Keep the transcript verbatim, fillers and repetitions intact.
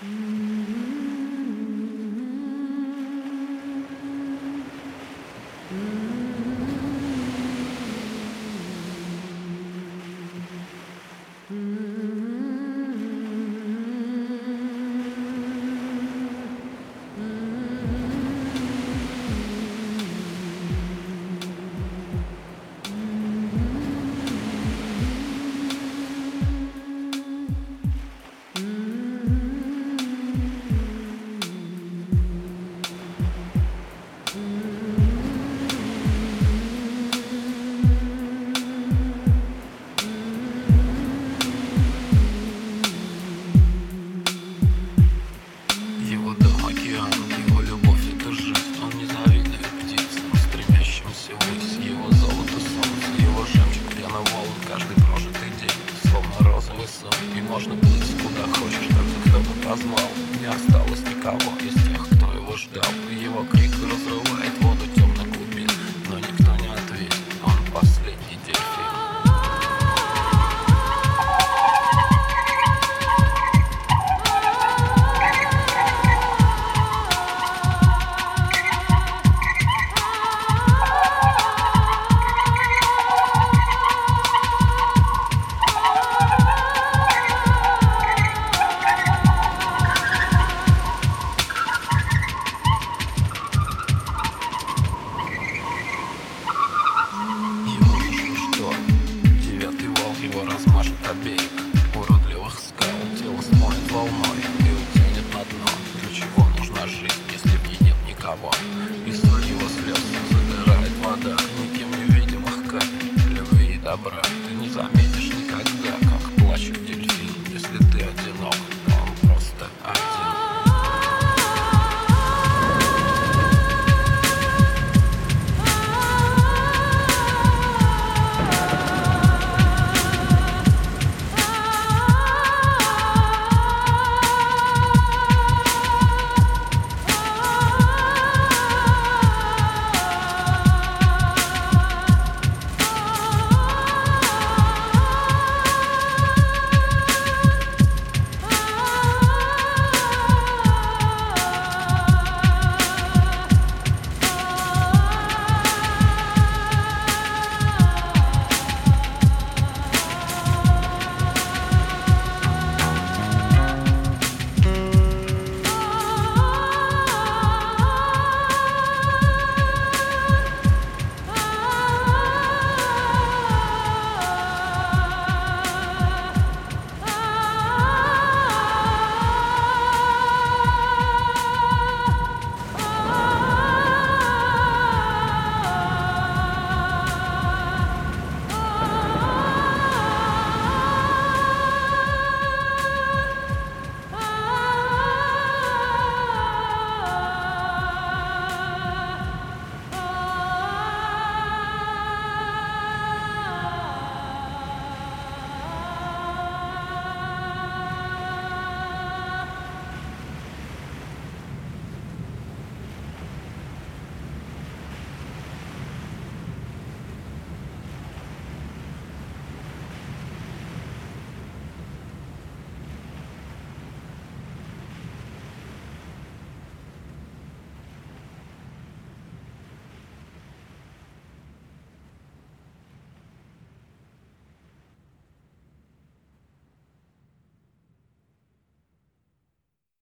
Его дом океан, его любовь это жизнь. Он незавидный птиц, но стремящимся ввысь. Его золото солнце, его жемчуг пьяно волн. Каждый прожитый день, словно розовый сон. И можно плыть куда хочешь, только кто-то позвал. Не осталось никого из тех, кто его ждал. Его крик разрывает